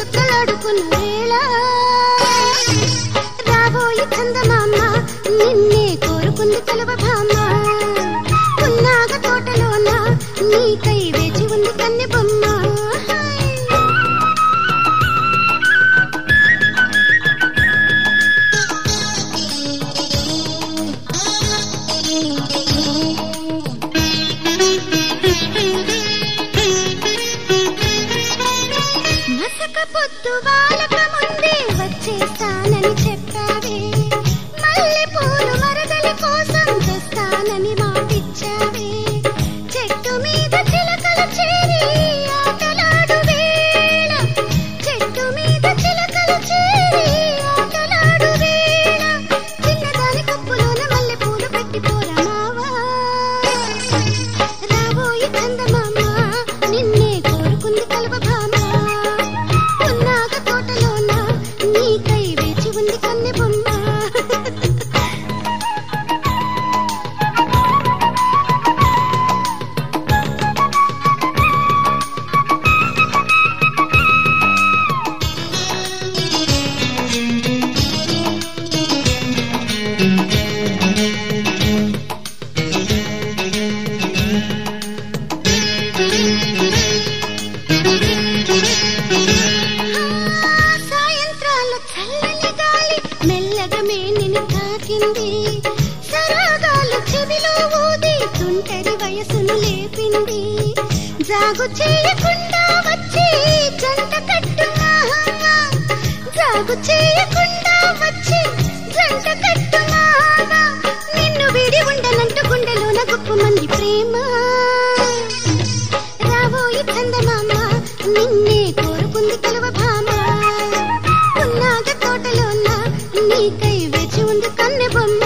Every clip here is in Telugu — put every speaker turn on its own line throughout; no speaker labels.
చుక్కలాడుకున్న వేళ రాబోయి చందమామ నిన్నే కోరుకుంది కలువ భామ పున్నాగ తోటలోన నీకై వేచి ఉంది కన్నె బొమ్మ పొద్దు వాళ్ళక ముందే వచ్చేస్తానని చెప్పావే మల్లె పూలు మరదలి కోసం తెస్తానని మాటిచ్చావే చెట్టు మీద చిలకలు చేరి ఆటలాడు వేళ చెట్టు మీద చిలకలు చేరి ఆటలాడు వేళ చిన్నదాని కప్పులోన మల్లె పూలు పెట్టిపోరా మావా రాబోయి చందమామ నిన్నే కోరుకుంది కలువ భామ నీకై వేచి ఉంది కన్నె బొమ్మ సరాగాలు చెవిలో ఊది తుంటరి వయసును లేపింది జాగు చేయకుండా వచ్చి జంట కట్టుమా జాగు చేయకుండా వచ్చి జంట కట్టుమా నిన్ను విడి ఉండనంటూ గుండెలోన గొప్ప మంది ప్రేమ రాబోయి చందమామ నిన్నే కోరుకుంది కలువ భామ పున్నాగ తోటలోన నీకై వేచి ఉంది కన్నె బొమ్మ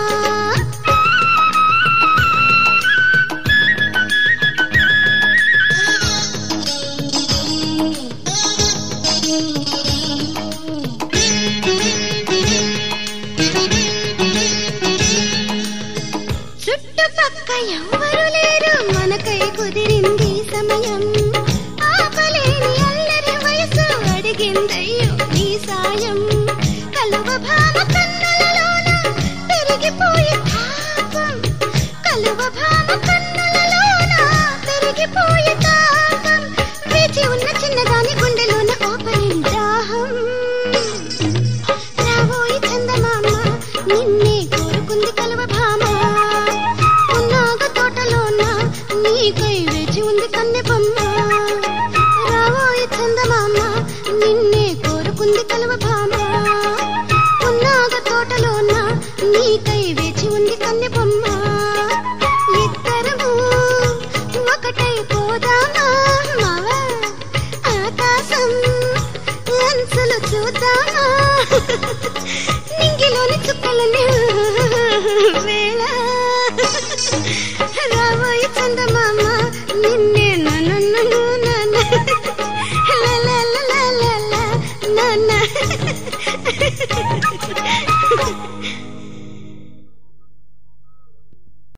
చుట్టుపక్క ఎవరు లేరు మనకై కుదిరింది సమయం ఆపలేని అల్లరి వయసు అడిగిందయ్యో నీ సాయం